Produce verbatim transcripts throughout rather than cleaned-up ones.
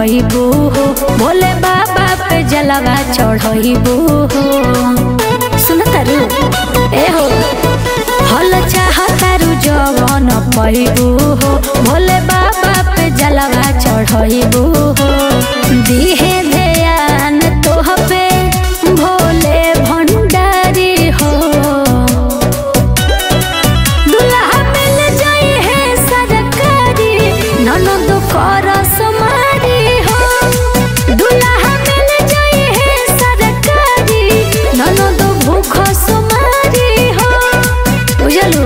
चढ़इबू हो, भोले बाबा पे जलवा चढ़इबू हो। सुन तारू ए हो हल चाहतारू जवन पैबू हो, भोले बाबा पे जलवा चढ़इबू हो। दिहे ध्यान तोह पे भोले भंडारी हो, दुल्हा मिल जाई है सरकारी ननद कर समारी हो। दुल्हा मिल जाई है सरकारी ननद भूख समारी हो। बुझलू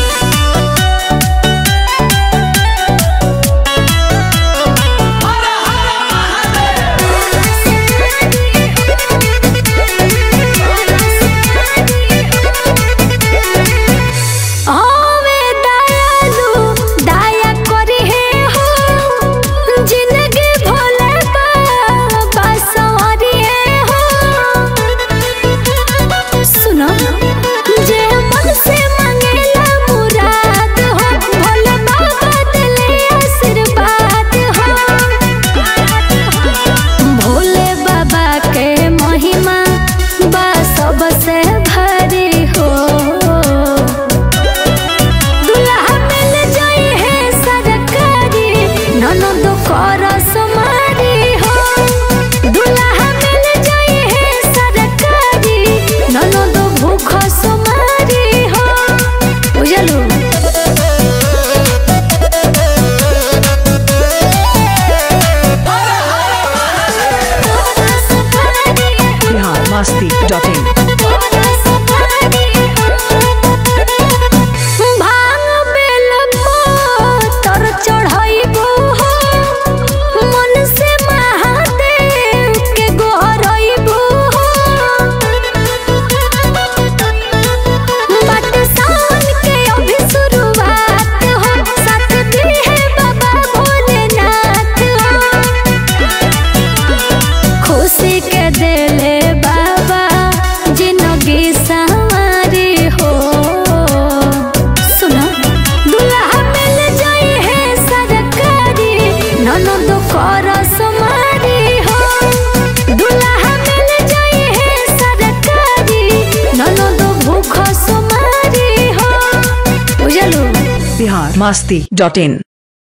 मस्ती डॉट इन। बुझलू बिहार मस्ती डॉट इन।